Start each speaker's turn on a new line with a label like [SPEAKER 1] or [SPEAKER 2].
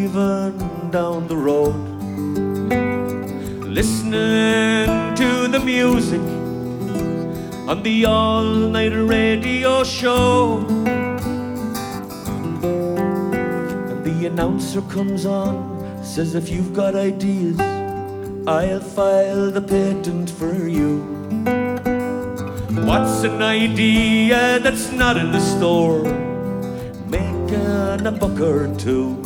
[SPEAKER 1] driving down the road, listening to the music on the all-night radio show. And the announcer comes on, says if you've got ideas, I'll file the patent for you. What's an idea that's not in the store? Making a buck or two.